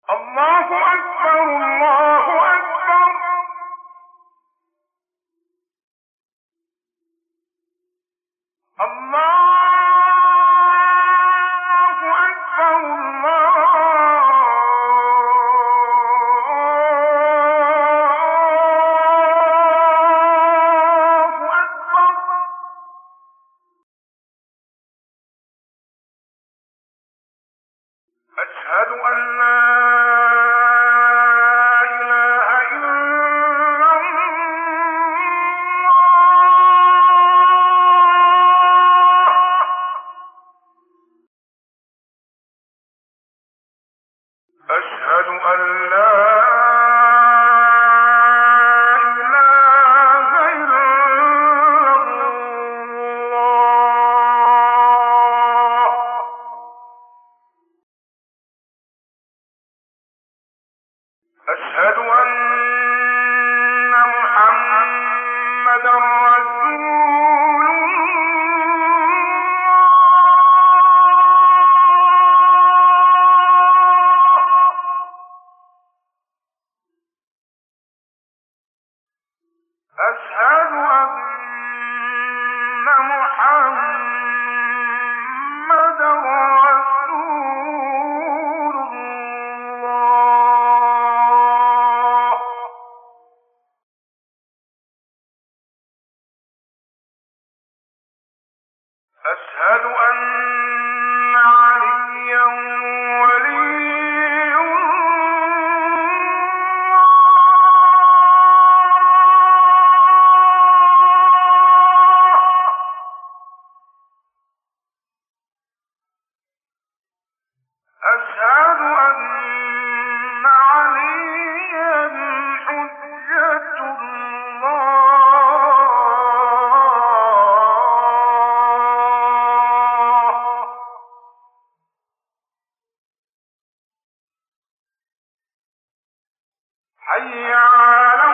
الله أكبر الله أكبر. الله أكبر الله أكبر. أشهد أن لا إله إلا الله. أشهد أن لا إله إلا الله. أشهد أن محمدا رسول الله. أشهد أن محمدا رسول الله. أشهد أن عليا ولي الله. أشهد أن عليا حجة الله. حي على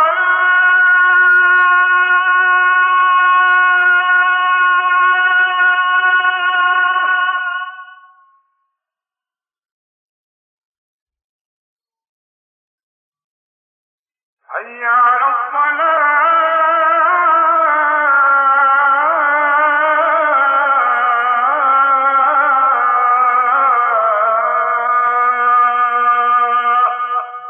الصلاة. حي على الصلاة.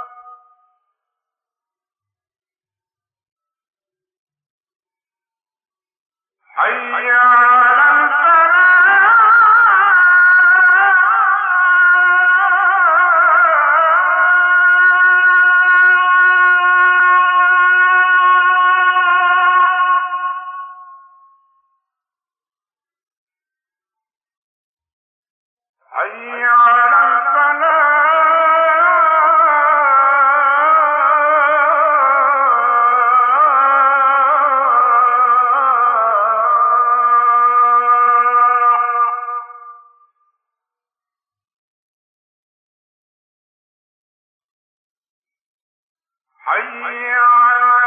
حي على الفلاح. حي على الفلاح. حي على